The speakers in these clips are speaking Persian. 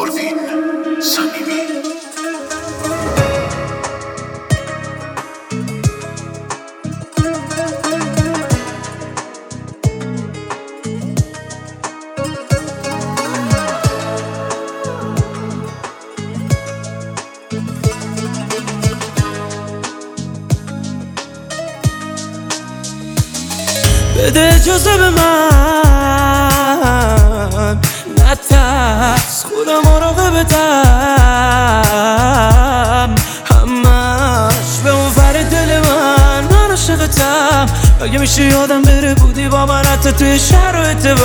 پروین صمیمی. بده اجازه به من نترس، خودم مراقبتم، همش به اون ور دل من عاشقتم. اگه میشه یادم بره بودی با من حتی توی شرایط بد.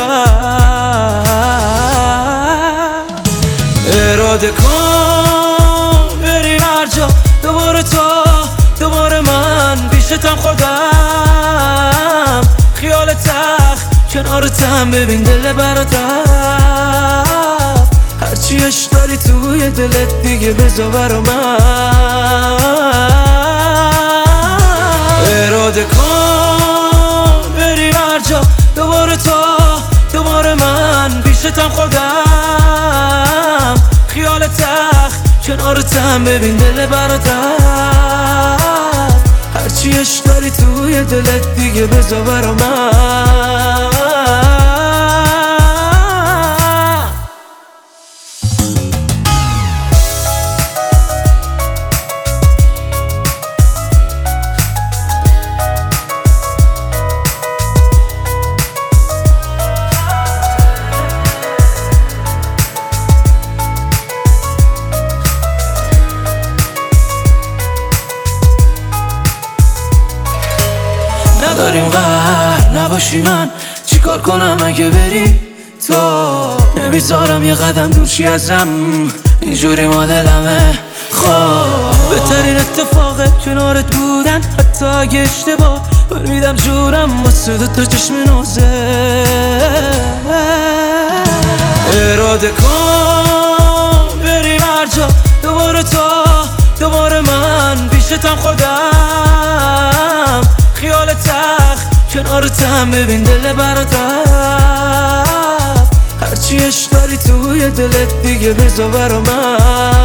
اراده کن بریم هر جا، دوباره تو دوباره من پیشتم، خودم خیال تخت کنارتم، ببین دل برات هرچی عشق داری توی دلت دیگه بذار برا من. اراده کن بریم هر جا، دوباره تو دوباره من پیشتم، خودم خیال تخت کنارتم، ببین دل برات هرچی عشق داری توی دلت دیگه بذار برا من. نداریم قهر نباشی، من چیکار کنم اگه بری تو؟ نمیذارم یه قدم دورشی ازم، اینجوری ما دلمه. خب بهترین اتفاقه کنارت بودن، حتی اگه اشتباه برمیدم جورم واسه دوتا چشم نوزه. اراده کن بریم هر جا، دوباره تو دوباره من پیشتم، خودم خیال تخت کنارتم، ببین دل برات هرچی عشق داری توی دلت دیگه بذار برا من.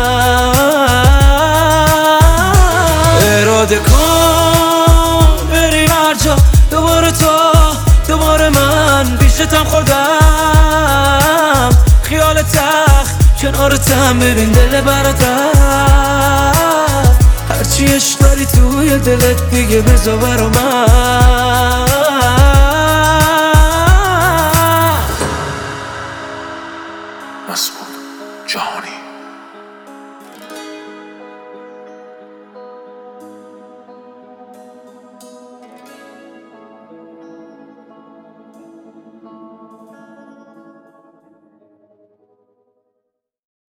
اراده کن بریم هر جا، دوباره تو دوباره من پیشتم، خودم خیال تخت کنارتم، ببین دل برات هرچی عشق داری توی دلت دیگه بذار برا من. مسعود جهانی.